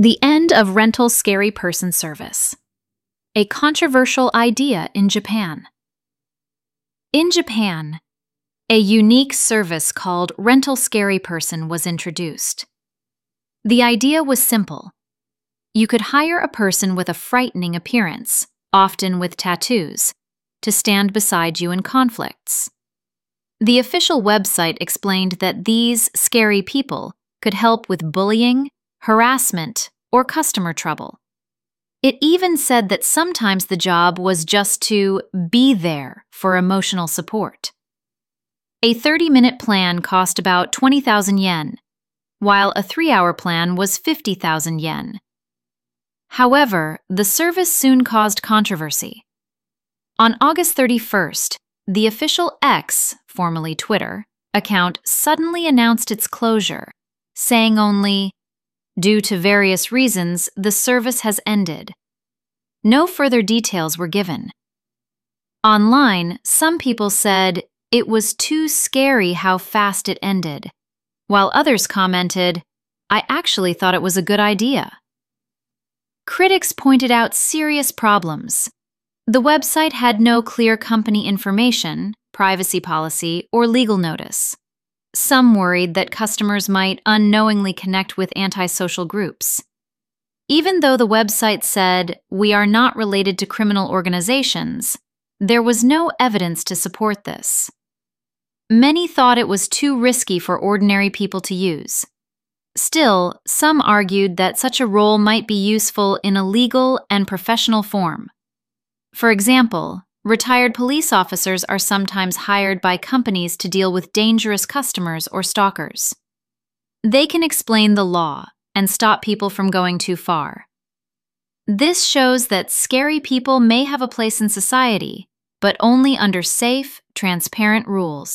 The end of rental scary person service. A controversial idea in Japan. In Japan, a unique service called rental scary person was introduced. The idea was simple. You could hire a person with a frightening appearance, often with tattoos, to stand beside you in conflicts. The official website explained that these scary people could help with bullying, harassment, or customer trouble. It even said that sometimes the job was just to be there for emotional support. A 30-minute plan cost about 20,000 yen, while a 3-hour plan was 50,000 yen. However, the service soon caused controversy. On August 31st, the official X, formerly Twitter, account suddenly announced its closure, saying only, "Due to various reasons, the service has ended." No further details were given. Online, some people said it was too scary how fast it ended, while others commented, "I actually thought it was a good idea." Critics pointed out serious problems. The website had no clear company information, privacy policy, or legal notice. Some worried that customers might unknowingly connect with antisocial groups. Even though the website said, "We are not related to criminal organizations," there was no evidence to support this. Many thought it was too risky for ordinary people to use. Still, some argued that such a role might be useful in a legal and professional form. For example, retired police officers are sometimes hired by companies to deal with dangerous customers or stalkers. They can explain the law and stop people from going too far. This shows that scary people may have a place in society, but only under safe, transparent rules.